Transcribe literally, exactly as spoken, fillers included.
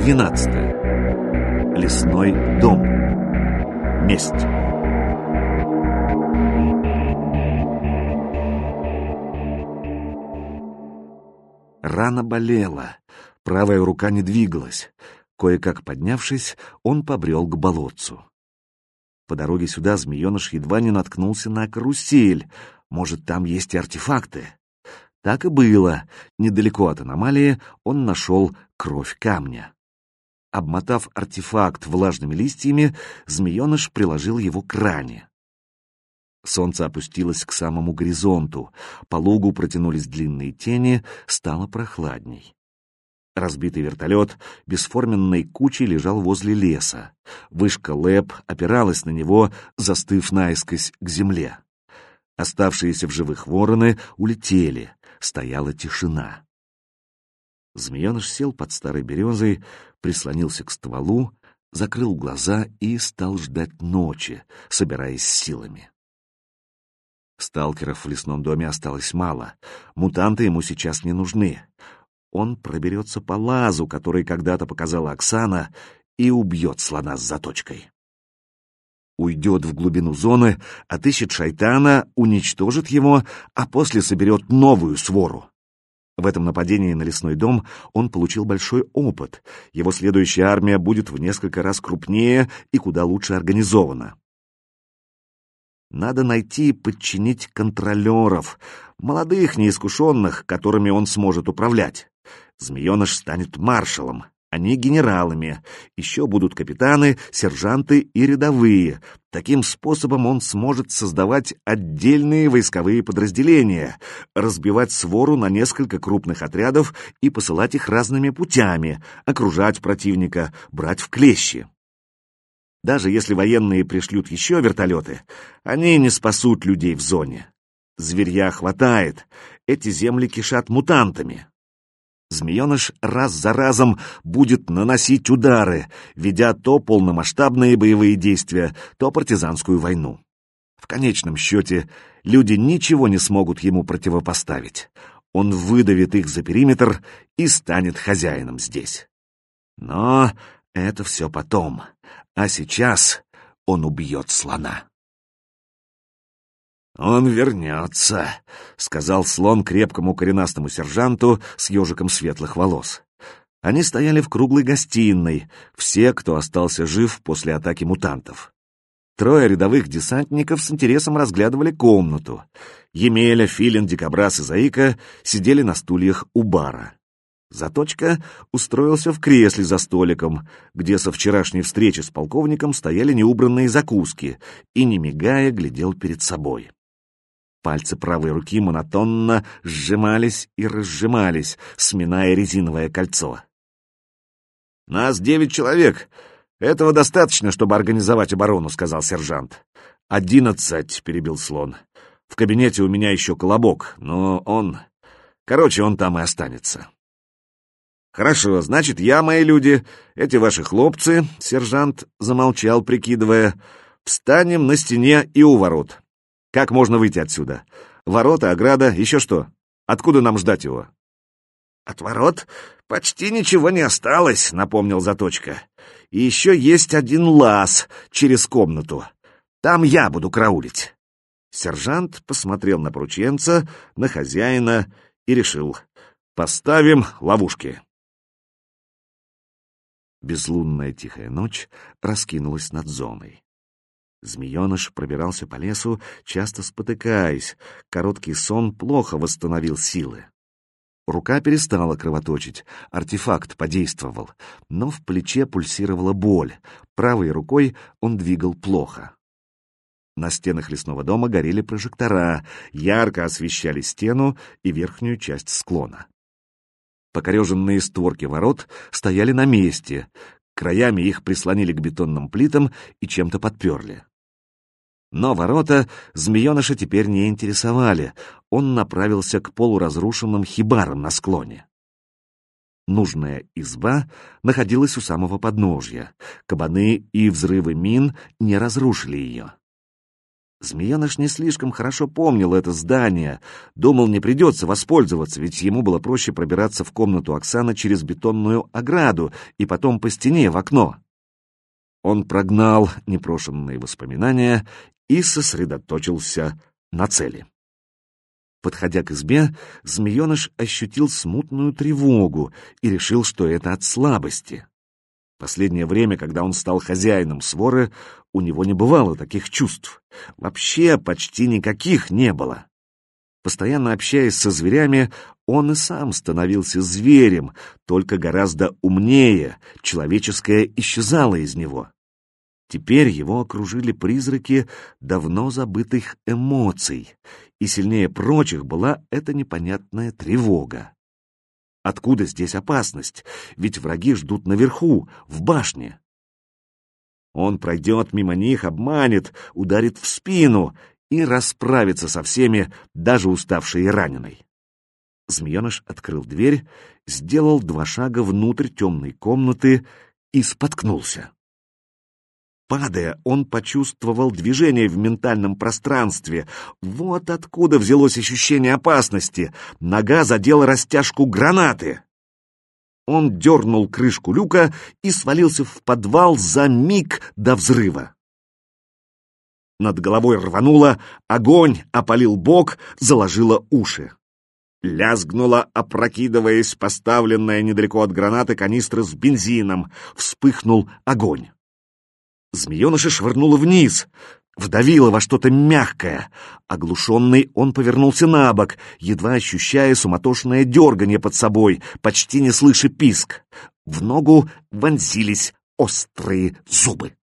двенадцатое. Лесной дом. Месть. Рана болела, правая рука не двигалась. Кое-как поднявшись, он побрел к болотцу. По дороге сюда змееныш едва не наткнулся на карусель. Может, там есть и артефакты? Так и было. Недалеко от аномалии он нашел кровь камня. Обмотав артефакт влажными листьями, змееныш приложил его к ране. Солнце опустилось к самому горизонту, по лугу протянулись длинные тени, стало прохладней. Разбитый вертолет бесформенной кучей лежал возле леса. Вышка ЛЭП опиралась на него, застыв наискось к земле. Оставшиеся в живых вороны улетели, стояла тишина. Змееныш сел под старой березой, прислонился к стволу, закрыл глаза и стал ждать ночи, собираясь силами. Сталкеров в лесном доме осталось мало, мутанты ему сейчас не нужны. Он проберется по лазу, который когда-то показала Оксана, и убьет слона с заточкой. Уйдет в глубину зоны, отыщет шайтана, уничтожит его, а после соберет новую свору. В этом нападении на лесной дом он получил большой опыт. Его следующая армия будет в несколько раз крупнее и куда лучше организована. Надо найти и подчинить контролеров, молодых, неискушенных, которыми он сможет управлять. Змееныш станет маршалом, они генералами, еще будут капитаны, сержанты и рядовые. Таким способом он сможет создавать отдельные войсковые подразделения, разбивать свору на несколько крупных отрядов и посылать их разными путями, окружать противника, брать в клещи. Даже если военные пришлют еще вертолеты, они не спасут людей в зоне. Зверья хватает, эти земли кишат мутантами. Змееныш раз за разом будет наносить удары, ведя то полномасштабные боевые действия, то партизанскую войну. В конечном счете, люди ничего не смогут ему противопоставить. Он выдавит их за периметр и станет хозяином здесь. Но это все потом. А сейчас он убьет слона. «Он вернется», — сказал слон крепкому коренастому сержанту с ежиком светлых волос. Они стояли в круглой гостиной, все, кто остался жив после атаки мутантов. Трое рядовых десантников с интересом разглядывали комнату. Емеля, Филин, Дикобраз и Заика сидели на стульях у бара. Заточка устроился в кресле за столиком, где со вчерашней встречи с полковником стояли неубранные закуски, и, не мигая, глядел перед собой. Пальцы правой руки монотонно сжимались и разжимались, сминая резиновое кольцо. «Нас девять человек. Этого достаточно, чтобы организовать оборону», — сказал сержант. «Одиннадцать», — перебил слон. «В кабинете у меня еще колобок, но он... Короче, он там и останется». «Хорошо, значит, я, мои люди, эти ваши хлопцы», — сержант замолчал, прикидывая, — «встанем на стене и у ворот. Как можно выйти отсюда? Ворота, ограда, еще что? Откуда нам ждать его?» «От ворот почти ничего не осталось», — напомнил Заточка. «И еще есть один лаз через комнату. Там я буду караулить». Сержант посмотрел на порученца, на хозяина и решил: «Поставим ловушки». Безлунная тихая ночь раскинулась над зоной. Змееныш пробирался по лесу, часто спотыкаясь. Короткий сон плохо восстановил силы. Рука перестала кровоточить, артефакт подействовал, но в плече пульсировала боль. Правой рукой он двигал плохо. На стенах лесного дома горели прожектора, ярко освещали стену и верхнюю часть склона. Покореженные створки ворот стояли на месте, краями их прислонили к бетонным плитам и чем-то подперли. Но ворота змееныша теперь не интересовали, он направился к полуразрушенным хибарам на склоне. Нужная изба находилась у самого подножья, кабаны и взрывы мин не разрушили ее. Змееныш не слишком хорошо помнил это здание, думал, не придется воспользоваться, ведь ему было проще пробираться в комнату Оксаны через бетонную ограду и потом по стене в окно. Он прогнал непрошенные воспоминания и сосредоточился на цели. Подходя к избе, змееныш ощутил смутную тревогу и решил, что это от слабости. Последнее время, когда он стал хозяином своры, у него не бывало таких чувств. Вообще почти никаких не было. Постоянно общаясь со зверями, он и сам становился зверем, только гораздо умнее, человеческое исчезало из него. Теперь его окружили призраки давно забытых эмоций, и сильнее прочих была эта непонятная тревога. Откуда здесь опасность? Ведь враги ждут наверху, в башне. Он пройдет мимо них, обманет, ударит в спину и расправится со всеми, даже уставшей и раненой. Змееныш открыл дверь, сделал два шага внутрь темной комнаты и споткнулся. Падая, он почувствовал движение в ментальном пространстве. Вот откуда взялось ощущение опасности. Нога задела растяжку гранаты. Он дернул крышку люка и свалился в подвал за миг до взрыва. Над головой рвануло, огонь опалил бок, заложило уши. Лязгнула, опрокидываясь, поставленная недалеко от гранаты канистра с бензином. Вспыхнул огонь. Змееныша швырнуло вниз, вдавило во что-то мягкое. Оглушенный, он повернулся на бок, едва ощущая суматошное дерганье под собой, почти не слыша писк. В ногу вонзились острые зубы.